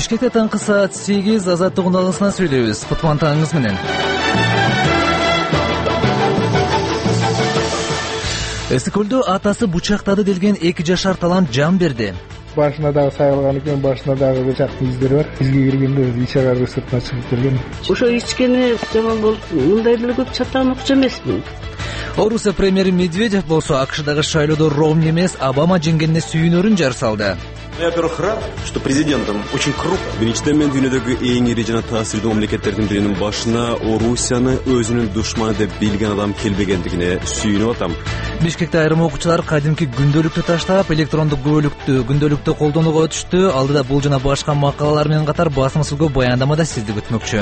Бишкекте таңкы саат 8 азаттык уналгысынан сүйлөйбүз. Кутман таңыңыз менен. Эсикөлдө атасы бучактады делген 2 жашар талант жан берди. Башына дагы сайылган экен, башына дагы бычактын издери бар. Бизге келгенде ич агарды сыртына чыгып келген. Ошо ичкени жаман болуп, мындай деле көп чатаган акча эмесмин. Орусия премьери Медведев болсо АКШдагы шайлоодо Ромни эмес, Обама жеңгенине сүйүнөрүн жар салды. Я, во-первых, рад, что президентом очень круто. Биринчиден мен дүйнөдөгү эң ири жана таасирдүү мамлекеттердин биринин башына Орусияны өзүнүн душманы деп билген адам келбегендигине сүйүнүп атам. Бишкекте айрым окуучулар кадимки күндөлүктү таштап, электрондук күндөлүктү колдонууга өтүштү. Алдыда бул жана башка макалалар менен катар басмасылгөө баяндамада сизди күтмөкчү.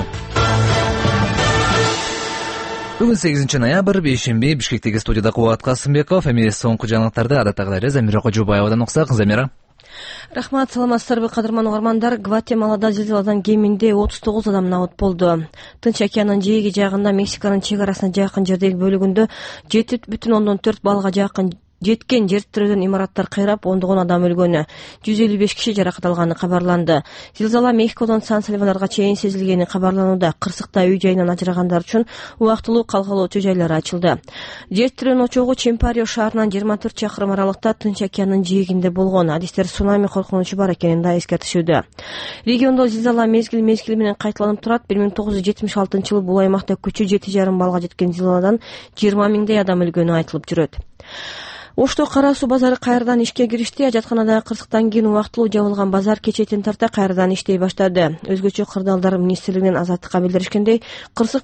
Бүгүн 8 ноябрь, бейшемби, Бишкектеги студияда Кубат Касымбеков, эми соңку жаңылыктарды адаттагыдай Замира Кожобаевадан уксак. Замира. Рахмат, саламатсыздарбы кадырман угармандар. Гватемалада зилзаладан кеминде 39 адам набыт болду. Тынч океандын жээги жагында Мексиканын чек арасына жакын жердеги бөлүгүндө 7,4 баллга жакын жеткен жер тирөдөн имараттар кыйрап, ондогон адам өлгөнү, 155 киши жаракат алганы кабарланды. Зилзала Мехикодон Сан-Сальвадорго чейин сезилгени кабарланууда. Кырсыкта үй жайынан ажырагандар үчүн убактылуу калгалоочу жайлар ачылды. Жер тирөөнүн очогу Чемпарио шаарынан 24 чакырым аралыкта Тынч океандын жээгинде болгон. Адистер цунами коркунучу бар экенин да эскертишүүдө. Региондо зилзала мезгил менен кайталанып турат. 1976 жылы бул аймакта күчү 7,5 баллга жеткен зилзаладан 20 миңдей адам өлгөнү айтылып жүрөт. Ошто Кара суу базары кайрадан ишке киришти. Ажатканадагы кырсыктан кийин убактылуу жабылган базар кечээден тарта кайрадан иштей баштады. Өзгөчө кырдаалдар министрлигинин азаттыкка билдиришкендей, кырсык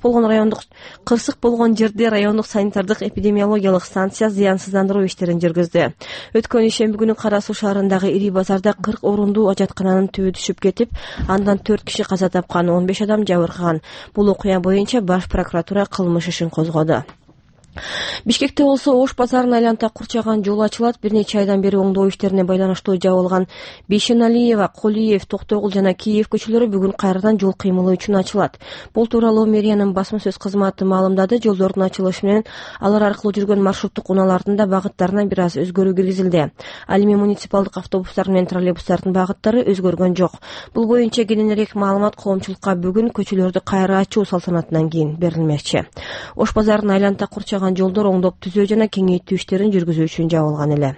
болгон жерде райондук санитардык эпидемиологиялык станция зыянсыздандыруу иштерин жүргүздү. Өткөн ишемби күнү Кара суу шаарындагы ири базарда 40 орундуу ажаткананын түбү түшүп кетип, андан 4 киши каза тапкан, 15 адам жабыркаган. Бул окуя боюнча баш прокуратура кылмыш ишин козгоду. Бишкекте болсо Ош базарын айланта курчаган жол ачылат. Бир нече айдан бери оңдоо иштерине байланыштуу жабылган Бейшеналиева, Колиев, Токтогул жана Киев көчөлөрү бүгүн кайрадан жол кыймылы үчүн ачылат. Бул тууралуу мэриянын басма сөз кызматы маалымдады. Жолдордун ачылышы менен алар аркылуу жүргөн маршруттук унаалардын да багыттарына бир аз өзгөрүү киргизилди. Ал эми муниципалдык автобустар менен троллейбустардын багыттары өзгөргөн жок. Бул боюнча кененирээк маалымат коомчулукка бүгүн көчөлөрдү кайра ачуу салтанатынан кийин берилмекчи. Ош базарын айланта курчаган жолдор оңдоп түзөө жана кеңейтүү иштерин жүргүзүү үчүн жабылган эле.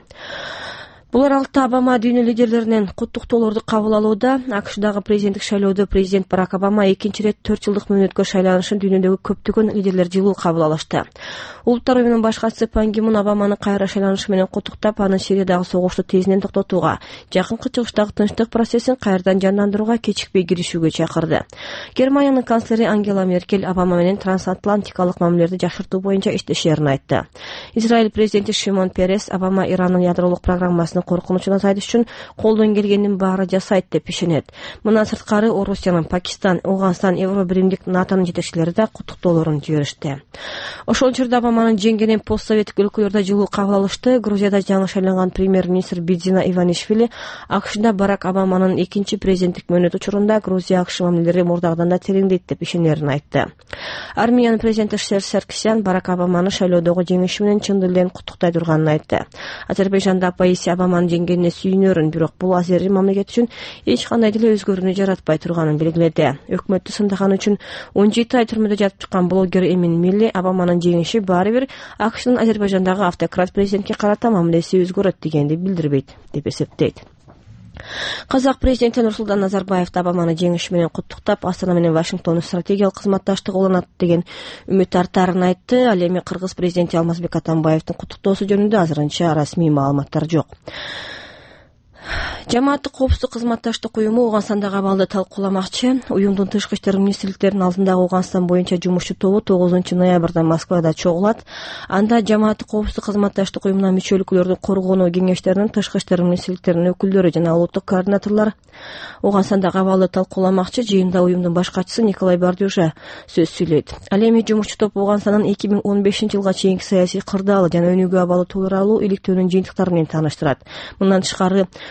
Бул аралыкта Обама дүйнө лидерлеринен куттуктоолорду кабыл алууда. АКШдагы президенттик шайлоодо президент Барак Обама 2 рет 4 жылдык мөөнөткө шайланышын дүйнөдөгү көптөгөн лидерлер жылуу кабыл алышты. Улуттар уюмунун башчысы Пан Ги Мун Обаманы кайра шайланышы менен куттуктап, аны Сириядагы согушту тезинен токтотууга, жакынкы чыгыштагы тынчтык процессин кайрадан жандандырууга кечикпей киришүүгө чакырды. Германиянын канцлери Ангела Меркель Обама менен трансатлантикалык мамилелерди жакшыртуу боюнча иштешерин айтты. Израиль президенти Шимон Перес Обама Ирандын ядролук программасынын коркунучун азайтыш үчүн колдон келгендин баары жасайт деп ишенет. Мындан сырткары Орусиянын, Пакистан, Ауганстан, Евробиримдик НАТОнун жетекчилери да куттуктоолорун жиберишти. Ошол учурда Обаманын жеңгенин постсоветтик өлкөлөрдө жылуу кабыл алышты. Грузияда жаңы шайланган премьер-министр Бидзина Иванишвили АКШда Барак Обаманын 2 президенттик мөөнөтү учурунда Грузия-АКШ мамилелери мурдагыдан да тереңдейт деп ишенерин айтты. Армениянын президенти Серж Саркисян Барак Обаманы шайлоодогу жеңиши менен чын дилден куттуктай турганын айтты. Азербайжанда оппозиция Обаманын жеңгенине сүйүнөрүн, бирок бул азери мамлекет үчүн эч кандай деле өзгөрүүнү жаратпай турганын белгиледи. Өкмөттү сындаган үчүн 17 ай түрмөдө жатып чыккан блогер Эмин Милли Обаманын жеңиши баары бир АКШнын Азербайжандагы автократ президентке карата мамилеси өзгөрөт дегенди билдирбейт деп эсептейт. Казак президенти Нурсултан Назарбаев Обаманы жеңиши менен куттуктап, Астана менен Вашингтондун стратегиялык кызматташтыгы уланат деген үмүт артарын айтты. Ал эми Кыргыз президенти Алмазбек Атамбаевдин куттуктоосу жөнүндө азырынча расмий маалыматтар жок. Жамааттык коопсуздук кызматташтык уюму Ооганстандагы абалды талкууламакчы. Уюмдун тышкы иштер министрликтеринин алдындагы Ооганстан боюнча жумушчу тобу 9 ноябрда Москвада чогулат. Анда жамааттык коопсуздук кызматташтык уюмуна мүчө өлкөлөрдүн коргонуу кеңештеринин, тышкы иштер министрликтеринин өкүлдөрү жана улуттук координаторлор Ооганстандагы абалды талкууламакчы. Жыйында уюмдун баш катчысы Николай Бардюжа сөз сүйлөйт. Ал эми жумушчу топ Ооганстандын 2015-жылга чейинки саясий кырдаалы жана өнүгүү абалы тууралуу иликтөөнүн жыйынтыктары менен тааныштырат. Мындан тышкары Ооганстан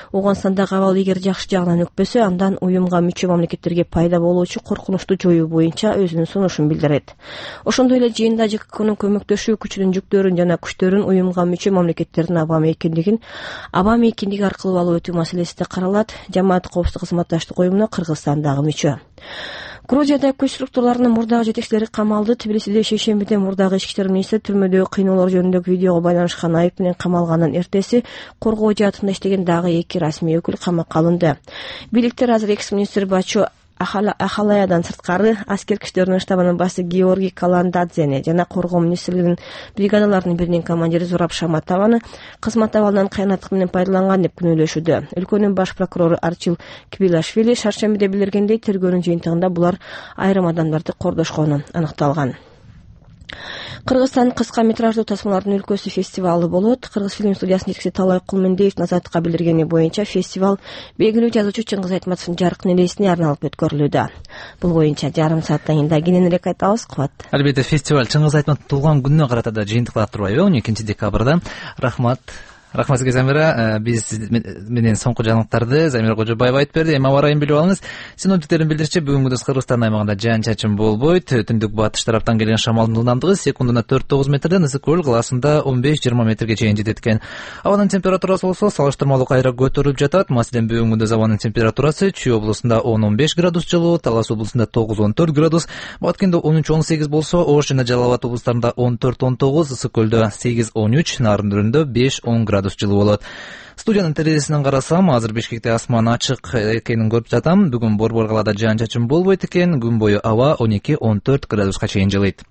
айтканда абал эгер жакшы жагынан өкпөсө, андан уюмга мүчө мамлекеттерге пайда болуучу коркунучту жоюу боюнча өзүнүн сунушун билдирет. Ошондой эле жыйында ЖККнын көмөктөшүү күчүнүн жүктөрүн жана күчтөрүн уюмга мүчө мамлекеттердин аба мейкиндиги аркылуу алып өтүү маселеси да каралат. Жамаат коопсуздук кызматташтык уюмуна Кыргызстан дагы мүчө. Грузияда күч структураларынын мурдагы жетекчилери камалды. Тбилисиде шейшембиде мурдагы ички иштер министри түрмөдөгү кыйноолор жөнүндөгү видеого байланышкан айып менен камалганын эртеси коргоо жаатында иштеген дагы 2 расмий өкүл камакка алынды. Бийликтер азыр экс-министр Бачо Ахалаядан сырткары аскер күчтөрүнүн штабынын башчысы Георгий Каландадзени жана коргоо министрлигинин бригадаларынын биринин командири Зураб Шаматованы кызмат абалынан кыянаттык менен пайдаланган деп күнөөлөшүүдө. Өлкөнүн баш прокурору Арчил Кибилашвили шаршембиде билдиргендей, тергөөнүн жыйынтыгында булар айрым адамдарды кордошкону аныкталган. Кыргызстан кыска метраждуу тасмалардын өлкөсү фестивалы болот. Кыргыз фильм студиясынын жетекчиси Талай Кулмендеевдин Азаттыкка билдиргени боюнча фестиваль белгилүү жазуучу Чыңгыз Айтматовдун жаркын элесине арналып өткөрүлүүдө. Бул боюнча жарым сааттан кийин кененирээк айтабыз. Кубат. Албетте, фестиваль Чыңгыз Айтматовдун туулган күнүнө карата да жыйынтыктап турбайбы? 12 декабрда. Рахмат сизге, Замира. Биз менен соңку жаңылыктарды Замира Кожобаева айтып берди. Эми аба ырайын билип алыңыз. Синоптиктердин билдиришинче, бүгүнкү күндү Кыргызстан аймагында жаан-чачын болбойт. Түндүк батыш тараптан келген шамалдын ылдамдыгы секундуна 4-9 метрден, ысык көл кылаасында 15-20 метрге чейин жетет экен. Абанын температурасы болсо салыштырмалуу кайра көтөрүлүп жатат. Маселен, бүгүнкү күндү абанын температурасы Чүй облусунда 10-15 градус жылуу, Талас облусунда 9-14 градус, Баткенде 13-18 болсо, Ош жана Жалал Абад облустарында 14-19, ысык көлдө 8-13, Нарындөрүндө 5-10 градус жылуу болот. Студиянын терезесинен карасам, азыр Бишкекте асман ачык экенин көрүп жатам. Бүгүн Борбор калаада жаан-чачын болбойт экен. Күн бою аба 12-14 градуска чейин жылыйт.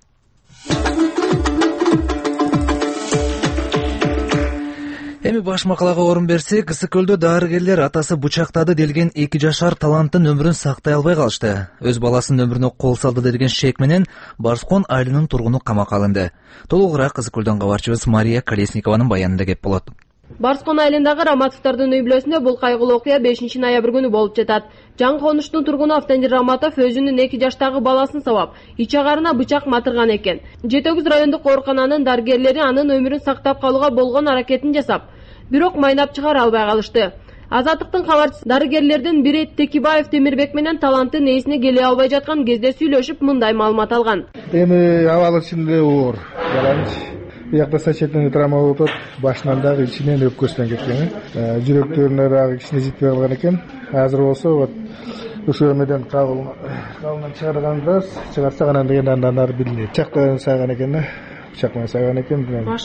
Эми баш макалага орун берсек, ысык көлдө дарыгерлер атасы бычактады делген 2 жашар таланттын өмүрүн сактай албай калышты. Өз баласынын өмүрүнө кол салды делген шек менен Барскон айылынын тургуну камакка алынды. Толугураак ысык көлдөн кабарчыбыз Мария Колесникованын баянында кеп болот. Барскон айылындагы Раматовдордун үй бүлөсүндө бул кайгылуу окуя 5-ноябрь күнү болуп жатат. Жаңы конуштун тургуну Автандир Раматов өзүнүн 2 жаштагы баласын сабап, ич агарына бычак матырган экен. Жетөгүз райондук оорукананын дарыгерлери анын өмүрүн сактап калууга болгон аракетин жасап, бирок майнап чыгара албай калышты. Азаттыктын кабарчысы дарыгерлердин бири Текибаев Темирбек менен таланттын ээсине келе албай жаткан кезде сүйлөшүп, мындай маалымат алган. Эми абалы чынында оор. Биякта сачетный травма болуп атат, башынан дагы ичинен өпкөсүнөн кеткен. Жүрөктөрүнө дагы кичине жетпей калган экен. Азыр болсо вот ушул эмеден кабылынан чыгарганда, чыгарсак анан андан ары билинет. Бычактан сайган экен. Бычакмен сайган экен.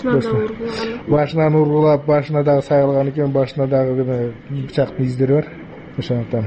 Башынан ургулап, башына дагы сайылган экен, башына дагы бычактын издери бар. Ошондон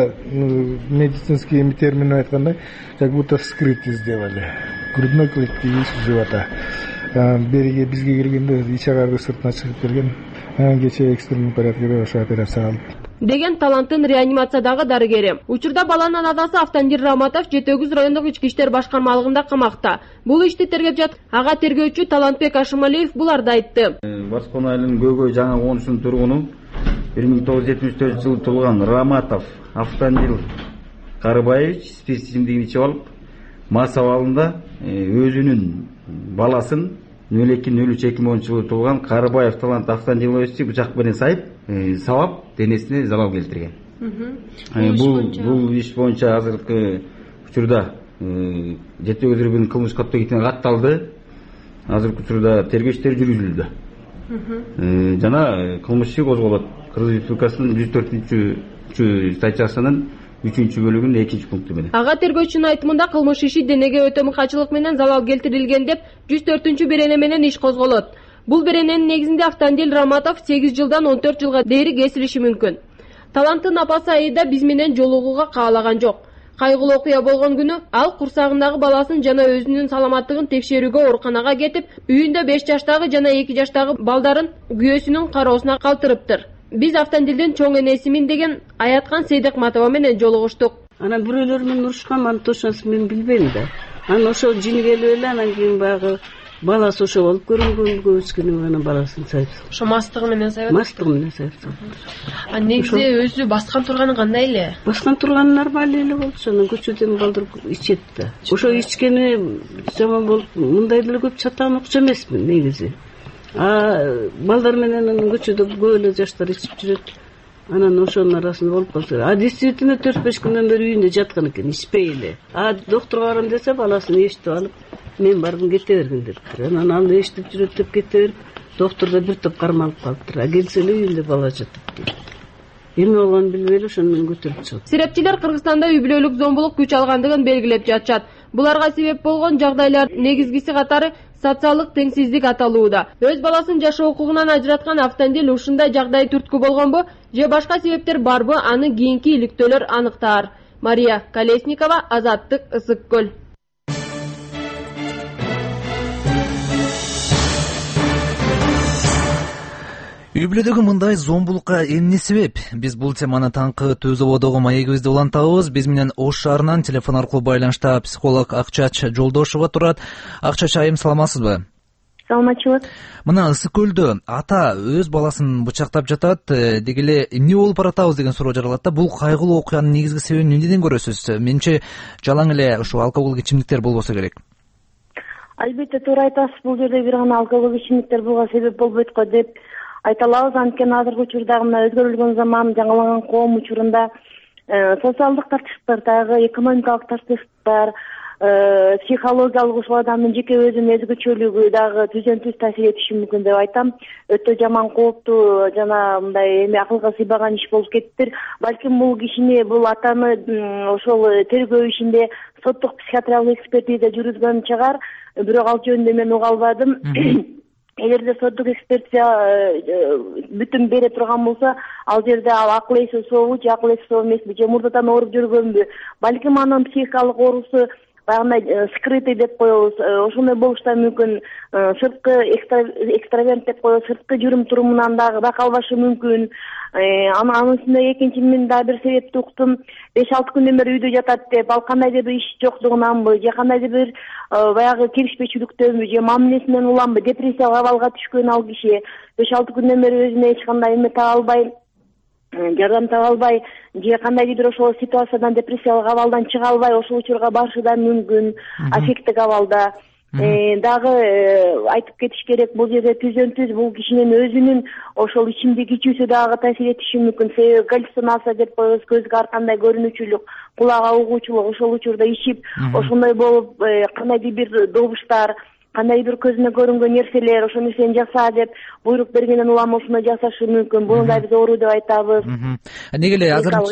медицинский термин айтканда, как будто вскрыть сделали. Грудной клетки есть живота. Бериге бизге келгенде ич агарды сыртына чыгып келген. Кечээ экстренный порядкада ошо операция алып деген таланттын реанимациядагы дарыгери. Учурда баланын атасы Автандир Раматов Жетөгүз райондук ички иштер башкармалыгында камакта. Бул ишти тергеп жаткан ага тергөөчү Талантбек Ашымалиев буларды айтты. Барскон айылынын Көйгөй жаңы конушунун тургуну 1974 жылы туулган Раматов Автандир Карыбаевич спирт ичимдигин ичип алып, мас абалында өзүнүн баласын 02-03-2010 жылы туулган Карыбаев Талант Автандиловичти бычак менен сабап, денесине залал келтирген. Бул иш боюнча азыркы учурда Жетөгүз районунун кылмыш кодексине катталды. Азыркы учурда тергөө иштери жүргүзүлүүдө. Жана кылмыш иши козголот. Кыргыз Республикасынын 104 статьясынын 3-бөлүгүнүн 2-пункту менен. Ага тергөөчүнүн айтымында кылмыш иши денеге өтөмүкачылык менен залал келтирилген деп 104-берене менен иш козголот. Бул берененин негизинде Автандил Раматов 8 жылдан 14 жылга дейри кесилиши мүмкүн. Таланттын апасы Аида биз менен жолугууга каалаган жок. Кайгылуу окуя болгон күнү ал курсагындагы баласын жана өзүнүн саламаттыгын текшерүүгө ооруканага кетип, үйүндө 5 жаштагы жана 2 жаштагы балдарын күйөөсүнүн кароосуна калтырыптыр. Биз Автандилдин чоң энесимин деген Аяткан Сейдикматова менен жолугуштук. Анан бирөөлөр менен урушкан, анын точносын мен билбейм да. Анан ошол жини келип эле анан кийин баягы баласы ошо болуп көрүнгөн, көбүскөнү анан баласын сайып. Ошо мастыгы менен сайып. Мастыгы менен сайып. Негизи өзү баскан турганы кандай эле? Баскан турганы нормалдуу эле болчу. Анан көчөдөн балдар ичет да. Ошо ичкени жаман болуп, мындай деле көп чатаган акча эмесмин негизи. Балдар менен көчөдө көп эле жаштар ичип жүрөт. Анан ошонун арасында болуп калса, действительно 4-5 күндөн бери үйүндө жаткан экен, ичпей эле. Доктурга барам десе, баласын эшитип алып, мен бардым кете бергин дептир. Анан ал эшитип жүрөт деп кете берип, доктор да бир топ кармалып калыптыр. Келсе эле үйүндө бала жатат дейт. Эмне болгонун билбей эле ошону менен көтөрүп чыгып. Серепчилер Кыргызстанда үй бүлөлүк зомбулук күч алгандыгын белгилеп жатышат. Буларга себеп болгон жагдайлар негизгиси катары социалдык теңсиздик аталууда. Өз баласын жашоо укугунан ажыраткан автомобиль ушундай жагдай түрткү болгонбу же башка себептер барбы, аны кийинки иликтөөлөр аныктаар. Мария Колесникова, Азаттык, Ысык көл. Үй бүлөдөгү мындай зомбулукка эмне себеп? Биз бул теманы таңкы Төз ободогу маегибизде улантабыз. Биз менен Ош шаарынан телефон аркылуу байланышта психолог Акчач Жолдошова турат. Акчач айым, саламатсызбы? Саламатчылык. Мына Ысык көлдө ата өз баласын бычактап жатат. Деги эле эмне болуп баратабыз деген суроо жаралат да. Бул кайгылуу окуянын негизги себебин эмнеден көрөсүз? Менимче жалаң эле ушу алкоголдук ичимдиктер болбосо керек. Албетте туура айтасыз. Бул жерде бир гана алкоголдук ичимдиктер буга себеп болбойт го деп айта алабыз. Анткени азыркы учурдагы мына өзгөрүлгөн заман, жаңылаган коом учурунда социалдык тартыштардагы экономикалык тартыштар, психологиялык ушул адамдын жеке өзүнүн өзгөчөлүгү дагы түзөн-түз таасир этиши мүмкүн деп айтам. Өтө жаман, кооптуу жана мындай эми акылга сыйбаган иш болуп кетиптир. Балким бул кишини, бул атаны ошол тергөө ишинде соттук психиатриялык экспертиза жүргүзгөн чыгар, бирок ал жөнүндө мен уга албадым. Эгерде соттук экспертиза бүтүн бере турган болсо, ал жерде ал акыл эси сообу же акыл эси соо эмеспи, же мурдадан ооруп жүргөнбү, балким анын психикалык оорусу баягындай скрытый деп коебуз, ошондой болушу да мүмкүн. Сырткы экстраверт деп коебуз, сырткы жүрүм турумунан дагы байкалбашы мүмкүн. Анын үстүнө экинчи мен дагы бир себепти уктум. 5-6 күндөн бери үйдө жатат деп, ал кандайдыр бир иш жоктугунанбы, же кандайдыр бир баягы келишпечиликтөнбү, же мамилесинен уламбы, депрессиялык абалга түшкөн ал киши 5-6 күндөн бери өзүнө эч кандай эме таба албай, жардам таба албай, же кандайдыр бир ошол ситуациядан, депрессиялык абалдан чыга албай, ошол учурга барышы да мүмкүн, аффекттик абалда. Дагы айтып кетиш керек, бул жерде түзөн-түз бул кишинин өзүнүн ошол ичимдик ичүүсү дагы таасир этиши мүмкүн. Себеби галлюцинация деп коебуз, көзгө ар кандай көрүнүүчүлүк, кулагка угуучулук, ошол учурда ичип, ошондой болуп кандайдыр бир добуштар, кандайдыр бир көзүнө көрүнгөн нерселер, ошол нерсени жаса деп буйрук бергенден улам ошону жасашы мүмкүн. Буну да биз оору деп айтабыз. Неге эле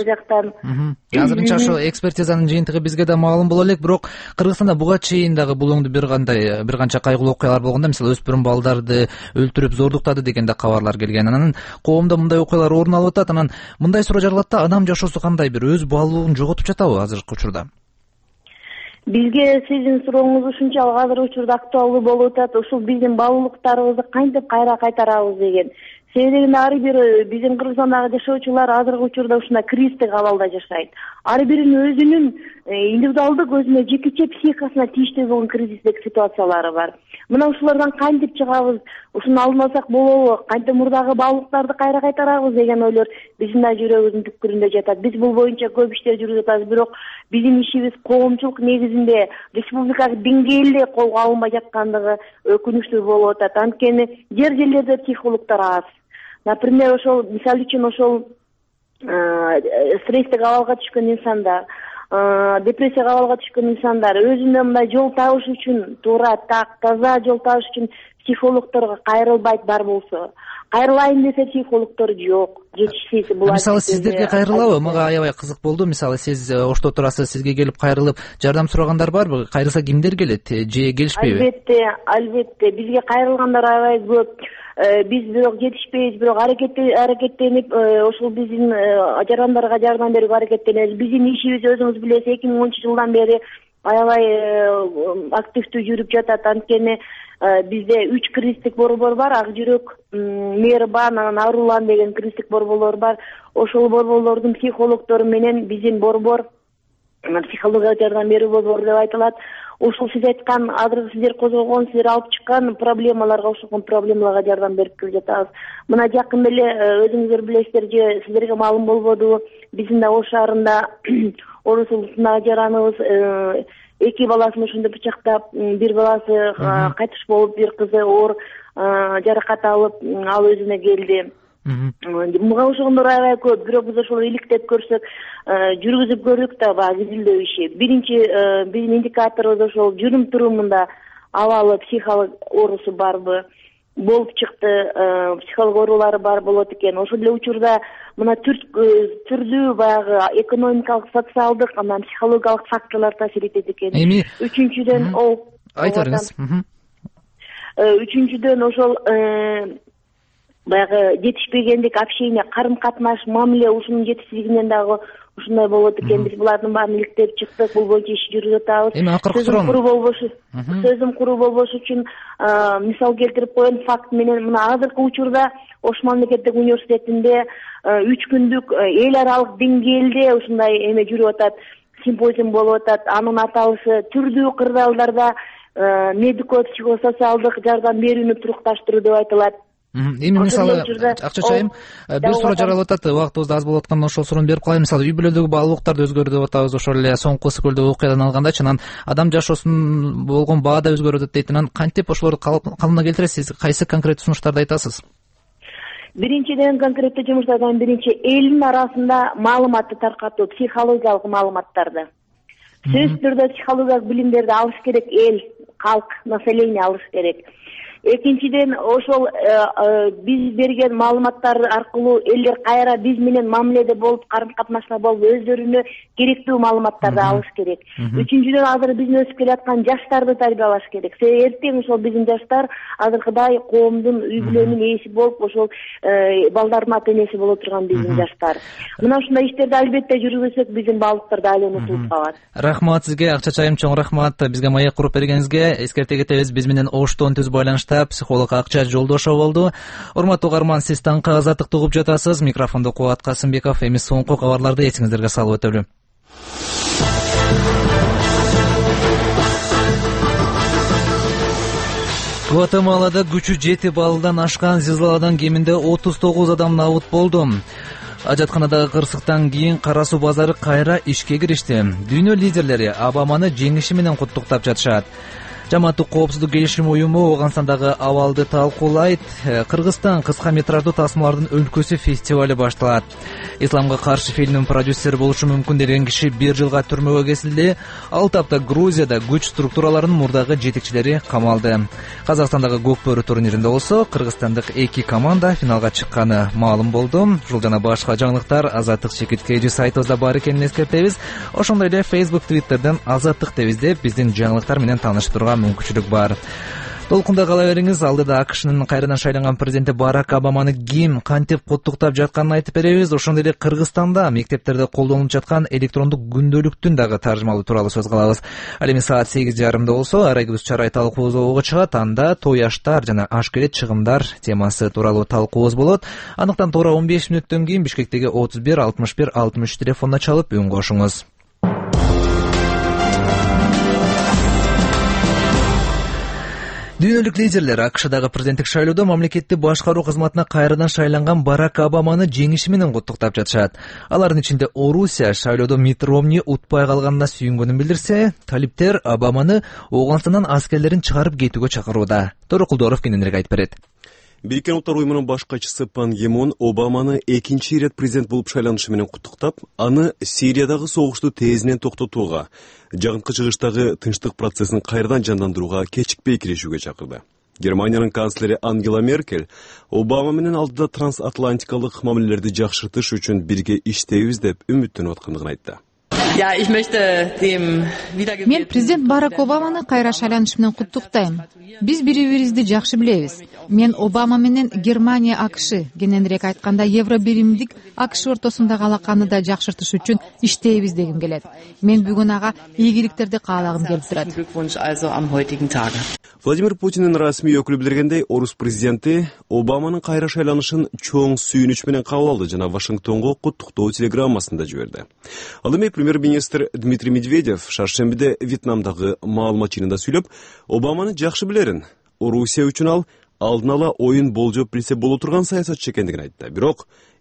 азырынча ошо экспертизанын жыйынтыгы бизге да маалым боло элек, бирок Кыргызстанда буга чейин дагы бул өңдү бир канча кайгылуу окуялар болгондо, мисалы өспүрүм балдарды өлтүрүп зордуктады деген да кабарлар келген. Анан коомдо мындай окуялар орун алып атат. Анан мындай суроо жаралат да, адам жашоосу кандай, бир өз баалуулугун жоготуп жатабы азыркы учурда? Бизге сиздин сурооңуз ушунчалык азыркы учурда актуалдуу болуп атат. Ушул биздин баалуулуктарыбызды кантип кайра кайтарабыз деген. Себеби ар бир биздин Кыргызстандагы жашоочулар азыркы учурда ушундай кризистик абалда жашайт. Ар биринин өзүнүн индивидуалдык, өзүнө жекече психикасына тийиштүү болгон кризистик ситуациялары бар. Мына ушулардан кантип чыгабыз, ушуну алдын алсак болобу, кантип мурдагы баалуулуктарды кайра кайтарабыз деген ойлор биздин да жүрөгүбүздүн түпкүрүндө жатат. Биз бул боюнча көп иштер жүргүзүп атабыз, бирок биздин ишибиз коомчулук негизинде республикалык деңгээлде колго алынбай жаткандыгы өкүнүчтүү болуп атат. Анткени жерлерде психологдор аз. Например, ошол мисалы үчүн ошол стресстик абалга түшкөн инсандар, депрессияга абалга түшкөн инсандар өзүнө мындай жол табыш үчүн, туура, таза жол табыш үчүн психологдорго кайрылбайт бар болсо. Кайрылайын десе психологдор жок, жетишсиз. Мисалы сиздерге кайрылабы? Мага аябай кызык болду. Мисалы сиз Ошто турасыз, сизге келип кайрылып жардам сурагандар барбы? Кайрылса кимдер келет? Же келишпейби? Албетте, бизге кайрылгандар аябай көп. Биз бирок жетишпейбиз, бирок аракеттенип ошол биздин жарандарга жардам берүүгө аракеттенебиз. Биздин ишибиз өзүңүз билесиз 2010 жылдан бери аябай активдүү жүрүп жатат. Анткени бизде 3 кризистик борбор бар. Ак жүрөк, Мээрбан, анан Арулан деген кризистик борборлор бар. Ошол борборлордун психологдору менен биздин борбор психологиялык жардам берүү борбору деп айтылат. Ушул сиз айткан, азыр сиздер козгогон, сиздер алып чыккан проблемаларга, ошол проблемаларга жардам берип келе жатабыз. Мына жакында эле өзүңүздөр билесиздер, же сиздерге маалым болбодубу, биздин да Ош шаарында Орус улусундагы жараныбыз 2 баласын ошондо бычактап, бир баласы кайтыш болуп, бир кызы оор жаракат алып, ал өзүнө келди. Мага ошондор аябай көп, бирок биз ошол иликтеп көрсөк, жүргүзүп көрдүк да баягы изилдөө иши. Биринчи биздин индикаторубуз ошол жүрүм турумунда абалы психолог оорусу барбы болуп чыкты, психолог оорулары бар болот экен. Ошол эле учурда мына түрдүү баягы экономикалык, социалдык, анан психологиялык факторлор таасир этет экен. Үчүнчүдөн айтыңыз. Үчүнчүдөн ошол баягы жетишпегендик, общение, карым-катнаш, мамиле ушунун жетишсиздигинен дагы ушундай болот экен. Биз булардын баарын иликтеп чыктык, бул боюнча иш жүргүзүп атабыз. Сөзүм куру болбош үчүн мисал келтирип коеюн, факт менен мына азыркы учурда Ош мамлекеттик университетинде 3 күндүк эл аралык деңгээлде ушундай эме жүрүп атат, симпозиум болуп атат. Анын аталышы түрдүү кырдаалдарда медико-психосоциалдык жардам берүүнү турукташтыруу деп айтылат. Эми мисалы Акчачайым бир суроо жаралып атат, убактыбыз аз болуп аткандан ошол суроону берип калайын. Мисалы үй бүлөдөгү баалуулуктар да өзгөрдү деп атабыз, ошол эле соңку Ысыкөлдөгү окуядан алгандачы, анан адам жашоосун болгон баа да өзгөрүп атат дейт. Анан кантип ошолорду калыбына келтиресиз? Кайсы конкреттүү сунуштарды айтасыз? Биринчиден конкреттүү жумуштардан биринчи элдин арасында маалыматты таркатуу, психологиялык маалыматтарды. Сөзсүз түрдө психологиялык билимдерди алыш керек, эл, калк, население алыш керек. Экинчиден ошол биз берген маалыматтар аркылуу элдер кайра биз менен мамиледе болуп, карым-катнашта болуп, өздөрүнө керектүү маалыматтарды алыш керек. Үчүнчүдөн азыр биздин өсүп келаткан жаштарды тарбиялаш керек. Себеби эртең ошол биздин жаштар азыркыдай коомдун, үй бүлөнүн ээси болуп, ошол балдардын ата-энеси боло турган биздин жаштар. Мына ушундай иштерди албетте жүргүзсөк, биздин баалуулуктар да эле унутулуп калат. Рахмат сизге, Акчачайым, чоң рахмат бизге маек куруп бергениңизге. Эскерте кетебиз, биз менен Оштон түз байланышта психолог Акча Жолдошова болду. Урматтуу угарман, сиз таңкы Азаттыкты угуп жатасыз. Микрофондо Кубат Касымбеков. Эми соңку кабарларды эсиңиздерге салып өтөлү. Гватемалада күчү 7 баллдан ашкан зилзаладан кеминде 39 адам набыт болду. Ажатканадагы кырсыктан кийин Кара суу базары кайра ишке киришти. Дүйнө лидерлери Обаманы жеңиши менен куттуктап жатышат. Жамааттык коопсуздук келишим уюму Ооганстандагы абалды талкуулайт. Кыргызстан кыска метраждуу тасмалардын өлкөсү фестивали башталат. Исламга каршы фильмдин продюсери болушу мүмкүн деген киши 1 жылга түрмөгө кесилди. Ал тапта Грузияда күч структураларынын мурдагы жетекчилери камалды. Казакстандагы көк бөрү турниринде болсо кыргызстандык 2 команда финалга чыкканы маалым болду. Жул жана башка жаңылыктар Азаттык чекиткеji сайтыбызда бар экенин эскертебиз. Ошондой эле Facebook, Twitterден Азаттык деп издеп биздин жаңылыктар менен таанышып турган мүмкүнчүлүк бар. Толкунда кала бериңиз. Алдыда АКШнын кайрадан шайланган президенти Барак Обаманы ким кантип куттуктап жатканын айтып беребиз. Ошондой эле Кыргызстанда мектептерде колдонулуп жаткан электрондук күндөлүктүн дагы таржымалоо тууралуу сөз кылабыз. Ал эми саат 8:30 болсо Арайгүз Чарай талкуусу чыгат. Анда той аштар жана ашкерет чыгымдар темасы тууралуу талкуубуз болот. Андыктан туура 15 мүнөттөн кийин Бишкектеги 31 61 63 телефонуна чалып үн кошуңуз. Дүйнөлүк лидерлер АКШдагы президенттик шайлоодо мамлекетти башкаруу кызматына кайрадан шайланган Барак Обаманы жеңиши менен куттуктап жатышат. Алардын ичинде Орусия шайлоодо Митт Ромни утпай калганына сүйүнгөнүн билдирсе, талиптер Обаманы Ооганстандан аскерлерин чыгарып кетүүгө чакырууда. Торокулдоров кененирээк айтып берет. Бириккен Улуттар уюмунун башкачысы Пан Ги Мун Обаманы экинчи ирет президент болуп шайланышы менен куттуктап, аны Сириядагы согушту тезинен токтотууга, жагынкы чыгыштагы тынчтык процессин кайрадан жандандырууга кечикпей киришүүгө чакырды. Германиянын канцлери Ангела Меркель Обама менен алдыда трансатлантикалык мамилелерди жакшыртыш үчүн бирге иштейбиз деп үмүттөнүп аткандыгын айтты. Мен президент Барак Обаманы кайра шайланыш менен куттуктайм. Биз бири-бирибизди жакшы билебиз. Мен Обама менен Германия АКШ, кененирээк айтканда Евробиримдик АКШ ортосундагы алаканы да жакшыртыш үчүн иштейбиз дегим келет. Мен бүгүн ага ийгиликтерди каалагым келип турат. Владимир Путиндин расмий өкүлү билдиргендей, Орус президенти Обаманын кайра шайланышын чоң сүйүнүч менен кабыл алды жана Вашингтонго куттуктоо телеграммасын да жиберди. Ал эми премьер-министр Дмитрий Медведев шаршембиде Вьетнамдагы маалымат жыйынында сүйлөп, Обаманы жакшы билерин. Орусия үчүн ал алдын ала оюн болжоп билсе боло турган саясатчы экендигин айтты. Бирок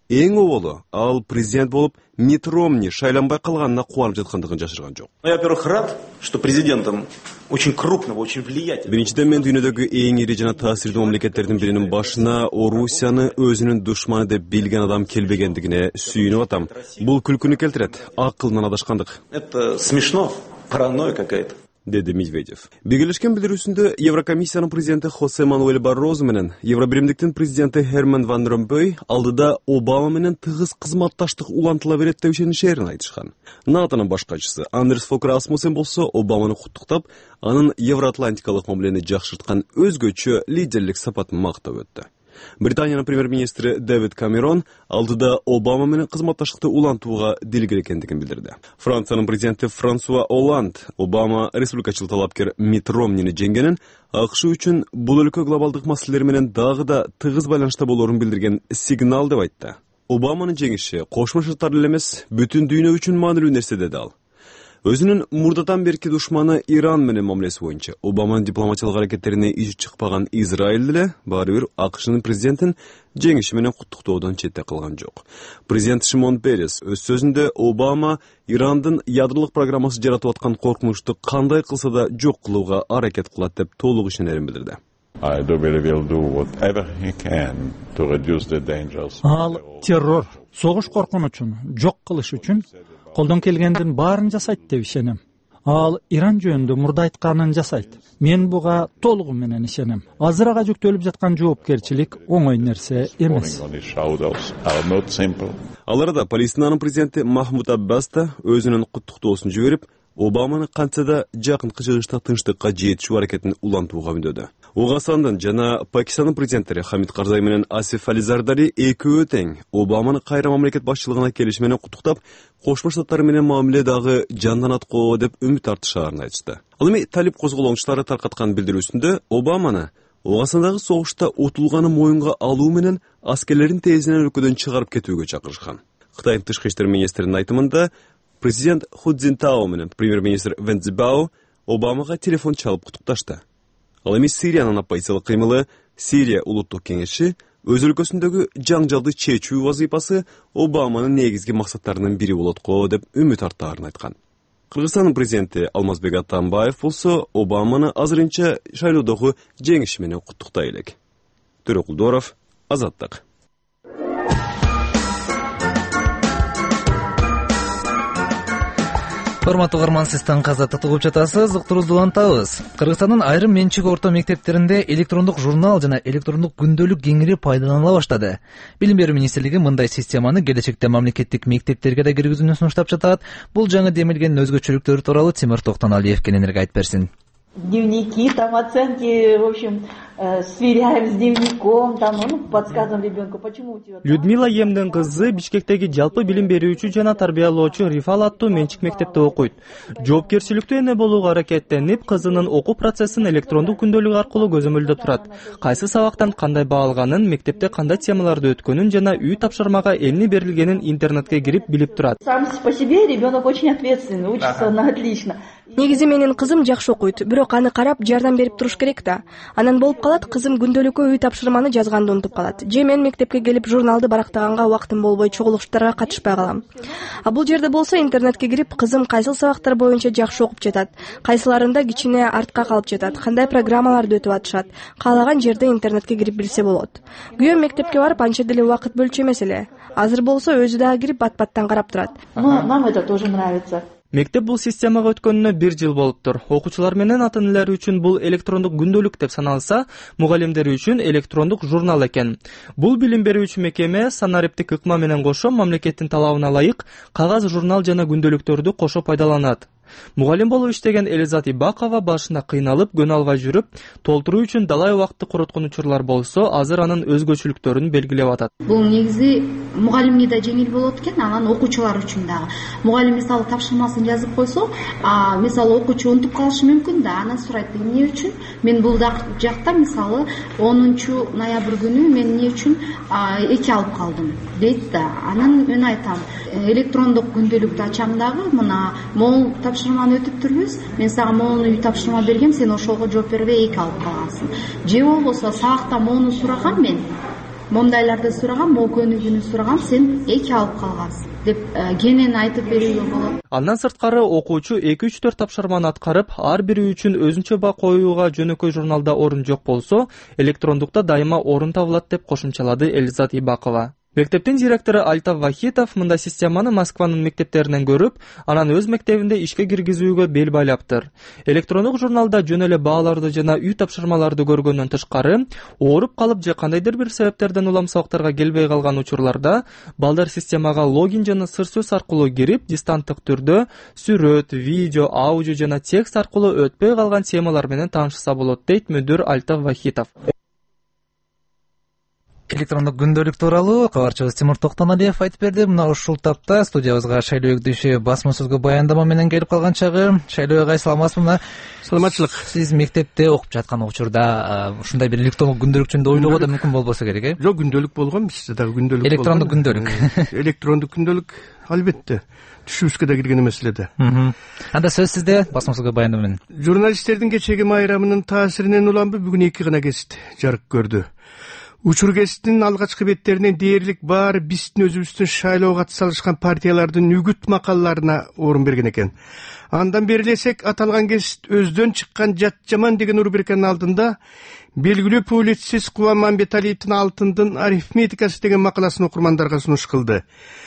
эң оболу ал президент болуп Митт Ромни шайланбай калганына кубанып жаткандыгын жашырган жок. Я, во-первых, рад, что президентом очень крупного, очень влиятельного. Биринчиден мен дүйнөдөгү эң ири жана таасирдүү мамлекеттердин биринин башына Орусияны өзүнүн душманы деп билген адам келбегендигине сүйүнүп атам. Бул күлкүнү келтирет, акылдан адашкандык. Это смешно, паранойя какая-то. Деди Медведев. Биргелешкен билдирүүсүндө Еврокомиссиянын президенти Хосе Мануэль Баррозу менен Евробиримдиктин президенти Херман Ван Ромпой алдыда Обама менен тыгыз кызматташтык улантыла берет деп ишенишерин айтышкан. НАТОнун башкачысы Андерс Фок Расмуссен болсо Обаманы куттуктап, анын евроатлантикалык мамилени жакшырткан өзгөчө лидерлик сапатын мактап өттү. Британиянын премьер-министри Дэвид Камерон алдыда Обама менен кызматташтыкты улантууга дилгер экендигин билдирди. Франциянын президенти Франсуа Олланд Обама республикачыл талапкер Митт Ромнини жеңгенин АКШ үчүн бул өлкө глобалдык маселелер менен дагы да тыгыз байланышта болоорун билдирген сигнал деп айтты. Обаманын жеңиши Кошмо Шарттар эле эмес, бүтүн дүйнө үчүн маанилүү нерсе деди ал. Өзүнүн мурдатан берки душманы Иран менен мамилеси боюнча Обаманын дипломатиялык аракеттерине ижи чыкпаган Израиль деле баары бир АКШнын президентин жеңиши менен куттуктоодон четте калган жок. Президент Шимон Перес өз сөзүндө Обама Ирандын ядролук программасы жаратып аткан коркунучту кандай кылса да жок кылууга аракет кылат деп толук ишенерин билдирди. Ал террор, согуш коркунучун жок кылыш үчүн колдон келгендин баарын жасайт деп ишенем. Ал Иран жөнүндө мурда айтканын жасайт. Мен буга толугу менен ишенем. Азыр ага жүктөлүп жаткан жоопкерчилик оңой нерсе эмес. Ал арада Палестинанын президенти Махмуд Аббас да өзүнүн куттуктоосун жиберип, Обаманы кантса да жакынкы чыгышта тынчтыкка жетишүү аракетин улантууга үндөдү. Угасандын жана Пакистандын президенттери Хамид Карзай менен Асиф Али Зардари экөө тең Обаманы кайра мамлекет башчылыгына келиши менен куттуктап, Кошмо Шарттар менен мамиле дагы жанданат го деп үмүт артышаарын айтышты. Ал эми талип козголоңчулары таркаткан билдирүүсүндө Обаманы Угасандагы согушта утулганы моюнга алуу менен аскерлерин тезинен өлкөдөн чыгарып кетүүгө чакырышкан. Кытайдын тышкы иштер министринин айтымында президент Ху Цзинтао менен премьер-министр Вэн Цзибао Обамага телефон чалып куттукташты. Ал эми Сириянын оппозициялык кыймылы Сирия улуттук кеңеши өз өлкөсүндөгү жаңжалды чечүү вазыйпасы Обаманын негизги максаттарынын бири болот го деп үмүт арттаарын айткан. Кыргызстандын президенти Алмазбек Атамбаев болсо Обаманы азырынча шайлоодогу жеңиши менен куттуктай элек. Төрөкулдоров, Азаттык. Урматтуу угарман, сиз таң азаттыкты угуп жатасыз, уктуруубузду улантабыз. Кыргызстандын айрым менчик орто мектептеринде электрондук журнал жана электрондук күндөлүк кеңири пайдаланыла баштады. Билим берүү министрлиги мындай системаны келечекте мамлекеттик мектептерге да киргизүүнү сунуштап жатат. Бул жаңы демилген өзгөчөлүктөр тууралуу Тимур Токтоналиев кененирээк айтып берсин. Дневники, там оценки, в общем, сверяем с дневником, там, подсказываем ребенку, почему у тебя... Людмила Емдин кызы Бишкектеги жалпы билим берүүчү жана тарбиялоочу Рифал аттуу менчик мектепте окуйт. Жоопкерчиликтүү эне болууга аракеттенип, кызынын окуу процессин электрондук күндөлүк аркылуу көзөмөлдөп турат. Кайсы сабактан кандай баалганын, мектепте кандай темаларды өткөнүн жана үй тапшырмага эмне берилгенин интернетке кирип билип турат. Сам по себе ребенок очень ответственный, учится на отлично. Негизи менин кызым жакшы окуйт, бирок аны карап жардам берип туруш керек да. Анан болуп калат, кызым күндөлүккө үй тапшырманы жазганды унутуп калат. Же мен мектепке келип журналды барактаганга убактым болбой чогулуштарга катышпай калам. А бул жерде болсо интернетке кирип, кызым кайсыл сабактар боюнча жакшы окуп жатат, кайсыларында кичине артка калып жатат, кандай программаларды өтүп атышат. Каалаган жерде интернетке кирип билсе болот. Күйөөм мектепке барып анча деле убакыт бөлчү эмес эле. Азыр болсо өзү дагы кирип бат-баттан карап турат. Нам это тоже нравится. Мектеп бул системага өткөнүнө 1 жыл болуптур. Окуучулар менен ата-энелер үчүн бул электрондук күндөлүк деп саналса, мугалимдер үчүн электрондук журнал экен. Бул билим берүүчү мекеме санариптик ыкма менен кошо мамлекеттин талабына ылайык кагаз журнал жана күндөлүктөрдү кошо пайдаланат. Мугалим болуп иштеген Элизат Ибакова башында кыйналып, көнө албай жүрүп, толтуруу үчүн далай убакытты короткон учурлар болсо, азыр анын өзгөчөлүктөрүн белгилеп атат. Бул негизи мугалимге да жеңил болот экен, анан окуучулар үчүн дагы. Мугалим мисалы тапшырмасын жазып койсо, мисалы окуучу унутуп калышы мүмкүн да, анан сурайт, эмне үчүн мен бул жакта мисалы 10 ноябрь күнү мен эмне үчүн 2 алып калдым дейт да. Анан мен айтам, электрондук күндөлүктү ачам дагы, мына могул тапшырманы өтүп турбуз, мен сага могуну үй тапшырма бергем, сен ошого жооп бербей 2 алып калгансың. Же болбосо сабакта могуну сурагам мен, мондайларды сурагам, могу көнүгүүнү сурагам, сен 2 алып калгансың деп кенен айтып берүүгө болот. Андан сырткары окуучу 2-3-4 тапшырманы аткарып, ар бири үчүн өзүнчө баа коюуга жөнөкөй журналда орун жок болсо, электрондукта дайыма орун табылат деп кошумчалады Элизат Ибакова. Мектептин директору Альтав Вахитов мындай системаны Москванын мектептеринен көрүп, анан өз мектебинде ишке киргизүүгө бел байлаптыр. Электрондук журналда жөн эле бааларды жана үй тапшырмаларды көргөндөн тышкары, ооруп калып же кандайдыр бир себептерден улам сабактарга келбей калган учурларда балдар системага логин жана сыр сөз аркылуу кирип, дистанттык түрдө сүрөт, видео, аудио жана текст аркылуу өтпөй калган темалар менен таанышса болот, дейт мүдүр Альтав Вахитов. Электрондук күндөлүк тууралуу кабарчыбыз Тимур Токтоналиев айтып берди. Мына ушул тапта студиябызга Шайлоо Өгдүшев басма сөзгө баяндама менен келип калган чагы. Шайлоо агай, саламатсызбы? Мына саламатчылык. Сиз мектепте окуп жаткан учурда ушундай бир электрондук күндөлүк жөнүндө ойлогоо да мүмкүн болбосо керек, э? Жок, күндөлүк болгон, бизде дагы күндөлүк. Электрондук күндөлүк. Электрондук күндөлүк албетте түшүбүзгө да кирген маселе да. Анда сөз сизде, басма сөзгө баяндама менен. Журналисттердин кечеги майрамынын таасиринен уламбы бүгүн 2 гана кест жарык көрдү. Учур кесиптин алгачкы беттеринен дээрлик баары биздин өзүбүздүн шайлоого катыша партиялардын үгүт макалаларына орун берген экен. Андан бери элесек, аталган кесип өздөн чыккан жат жаман деген рубриканын алдында белгилүү публицист Кубан Мамбеталиевдин Алтындын арифметикасы деген макаласын окурмандарга сунуш кылды.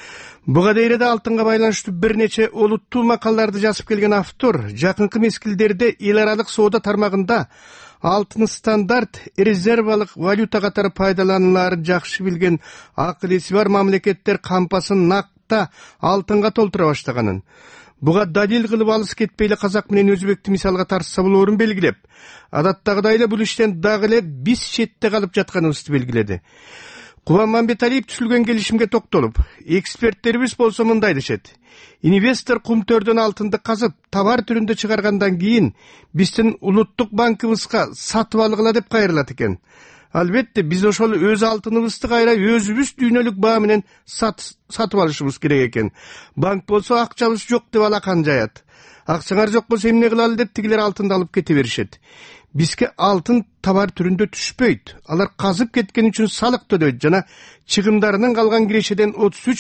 Буга дейре да алтынга байланыштуу бир нече олуттуу макалаларды жазып келген автор жакынкы мезгилдерде эл аралык соода тармагында алтын стандарт, резервалык валюта катары пайдалануларын жакшы билген акыл эси бар мамлекеттер кампасын накта алтынга толтура баштаганын. Буга далил кылып алыс кетпей эле казак менен өзбекти мисалга тартса болоорун белгилеп, адаттагыдай эле бул иштен дагы эле биз четте калып жатканыбызды белгиледи. Кубан Мамбеталиев түзүлгөн келишимге токтолуп, эксперттерибиз болсо мындай дешет: инвестор кумтөрдөн алтынды казып, товар түрүндө чыгаргандан кийин биздин улуттук банкыбызга сатып алгыла деп кайрылат экен. Албетте, биз ошол өз алтыныбызды кайра өзүбүз дүйнөлүк баа менен сатып алышыбыз керек экен. Банк болсо акчабыз жок деп алакан жаят. Акчаңар жок болсо эмне кылалы деп тигилер алтынды алып кете беришет. Бизге алтын товар түрүндө түшпөйт. Алар казып кеткен үчүн салык төлөйт жана чыгымдарынын калган кирешеден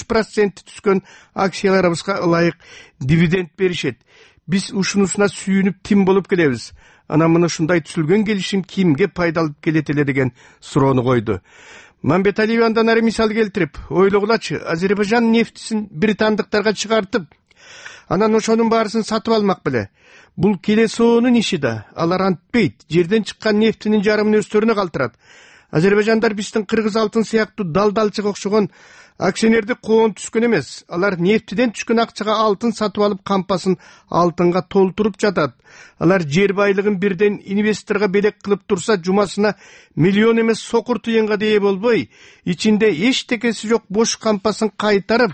33% түскөн акцияларыбызга ылайык дивиденд беришет. Биз ушунусуна сүйүнүп тим болуп келебиз. Анан мына ушундай түзүлгөн келишим кимге пайда алып келет эле деген суроону койду. Мамбеталиев андан ары мисал келтирип, ойлогулачы, Азербайжан нефтисин британдыктарга чыгартып, анан ошонун баарысын сатып алмак беле. Бул келесоонун иши да. Алар антпейт. Жерден чыккан нефтинин жарымын өздөрүнө калтырат. Азербайжандар биздин кыргыз алтын сыяктуу далдалчыга окшогон акционерди коон түскөн эмес. Алар нефтиден түшкөн акчага алтын сатып алып кампасын алтынга толтуруп жатат. Алар жер байлыгын бирден инвесторго белек кылып турса, жумасына миллион эмес сокур тыйынга дээ болбой, ичинде эчтекеси жок бош кампасын кайтарып,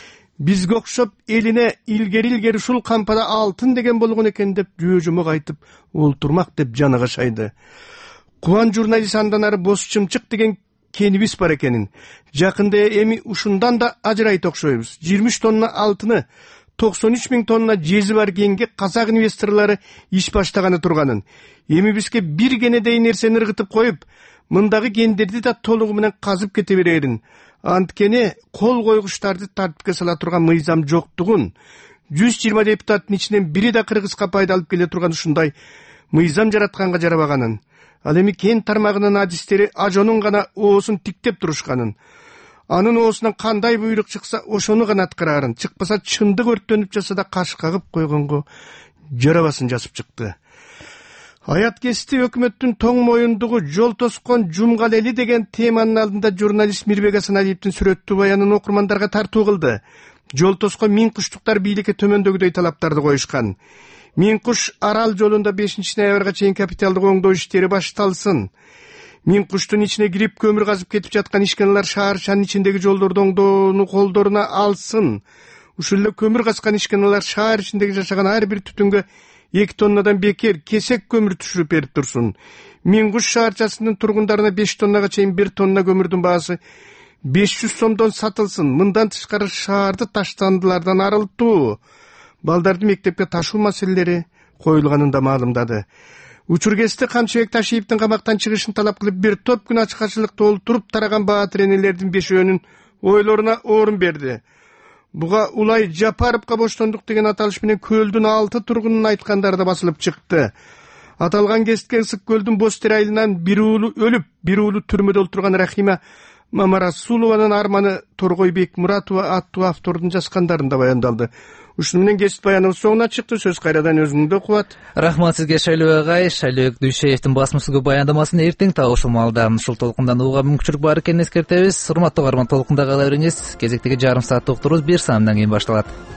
бизге окшоп элине илгери ушул кампада алтын деген болгон экен деп жөө-жомок айтып олтурмак деп жаныга шайды. Кубан журналист андан ары бос чымчык деген кенибиз бар экенин, жакында эми ушундан да ажырайт окшойбуз. 23 тонна алтыны 93 000 тонна жези бар кенге казак инвесторлору иш баштаганы турганын. Эми бизге бир кенедей нерсени ыргытып коюп, мындагы кендерди да толугу менен казып кете берерин. Анткени кол койгучтарды тартипке сала турган мыйзам жоктугун, 120 депутаттын ичинен бири да Кыргызга пайда алып келе турган ушундай мыйзам жаратканга жарабаганын. Ал эми кен тармагынын адистери ажонун гана оосун тиктеп турушканын. Анын оосунан кандай буйрук чыкса, ошону гана аткарарын. Чыкпаса чындык өрттөнүп жатса да каш кагып койгонго жарабасын жазып чыкты. Аят кести өкмөттүн тоң моюндугу жол тоскон жумгал эли деген теманын алдында журналист Мирбек Асаналиевдин сүрөттүү баянын окурмандарга тартуу кылды. Жол тоскон миң куштуктар бийликке төмөндөгүдөй талаптарды коюшкан. Миң куш арал жолунда 5 ноябрга чейин капиталдык оңдоо иштери башталсын. Миң куштун ичине кирип көмүр казып кетип жаткан ишканалар шаарчанын ичиндеги жолдорду оңдоону колдоруна алсын. Ушул эле көмүр казган ишканалар шаар ичиндеги жашаган ар бир түтүнгө 2 тоннадан бекер кесек көмүр түшүрүп берип турсун. Миң куш шаарчасынын тургундарына 5 тоннага чейин 1 тонна көмүрдүн баасы 500 сомдон сатылсын. Мындан тышкары шаарды таштандылардан арылтуу, балдарды мектепке ташуу маселелери коюлганын да маалымдады. Учур кести Камчыбек Ташиевдин камактан чыгышын талап кылып бир топ күн ачкачылыкты олтуруп тараган баатыр энелердин бешөөнүн ойлоруна орун берди. Буга Улай Жапаровго боштондук деген аталыш менен көлдүн 6 тургунун айткандары да басылып чыкты. Аталган кестке Ысык көлдүн Бостер айылынан бир уулу өлүп, бир уулу түрмөдө олтурган Рахима Мамарасулованын арманы Торгойбек Муратова аттуу автордун жазгандарында баяндалды. Ушуну менен кесип баяныбыз соңуна чыкты. Сөз кайрадан өзүңдө Кубат. Рахмат сизге Шайлөө агай. Шайлөө Дүйшеевдин басмасыздуу баяндамасын эртең так ушул маалда ушул толкундан угууга мүмкүнчүлүк бар экенин эскертебиз. Урматтуу угарман, толкунда кала бериңиз. Кезектеги жарым сааттык уктуруубуз 1 саамдан кийин башталат.